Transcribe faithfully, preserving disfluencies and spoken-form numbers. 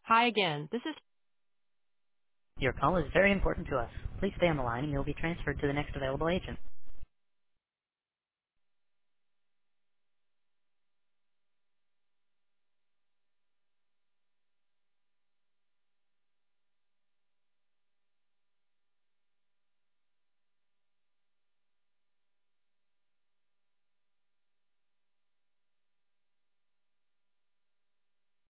Hi again. This is Your call is very important to us. Please stay on the line and you'll be transferred to the next available agent.